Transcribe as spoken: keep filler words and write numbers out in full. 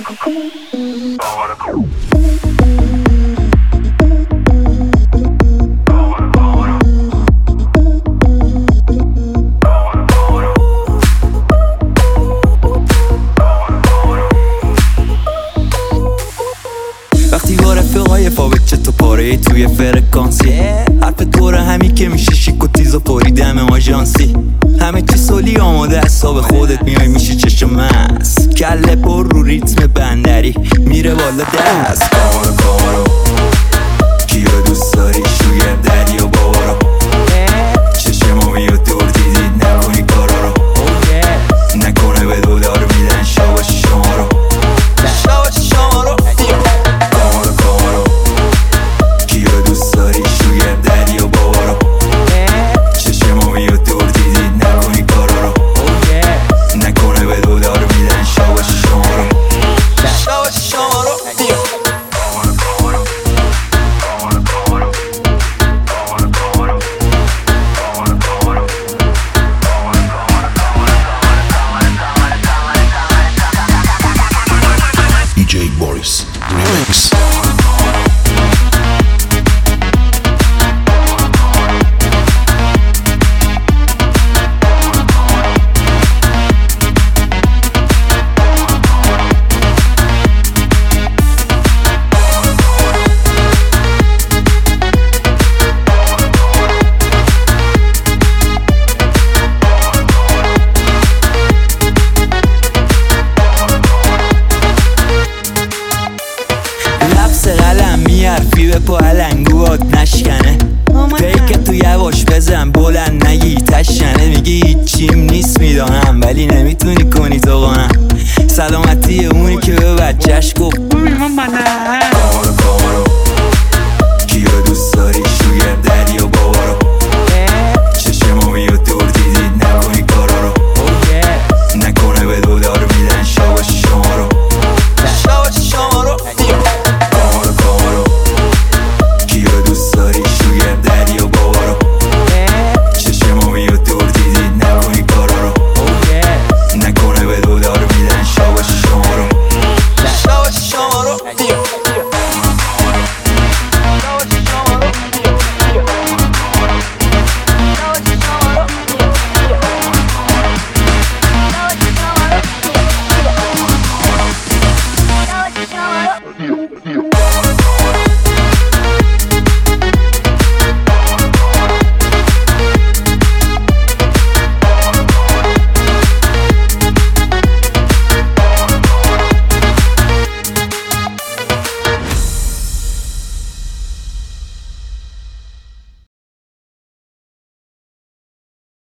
وقتی با رفیقای فابکچه تو پاره توی فرکانسی، حرف دوره همی که میشه شیک و تیز و پاری دم آژانسی، همه چی سولی آماده حساب خودت میای میشه چشم مست، کله پر رو ریتم بندری میره بالا دست. کامارو کامارو کیو دوست داری شوگر دری و بابارو، چشمو میو دور دیدی نکنی کارا رو، نکنه به دلار میدن شاباش شما رو، شاباش شما رو. کامارو کامارو کیو دوست داری شوگر دری و بابارو، چشمو میو دور دیدی نکنی کارا رو، نکنه به دلار میدن شاباش شما رو، شاباش شما رو. دی جی Boris Remix. لبس قلم میارفی به پا علنگوات نشکنه، پیک تو یواش بزن بلند نگی تشنه، میگی هیچیم نیست میدانم ولی نمیتونی کنی تو قانم، سلامتی اونی که به بچهش گفت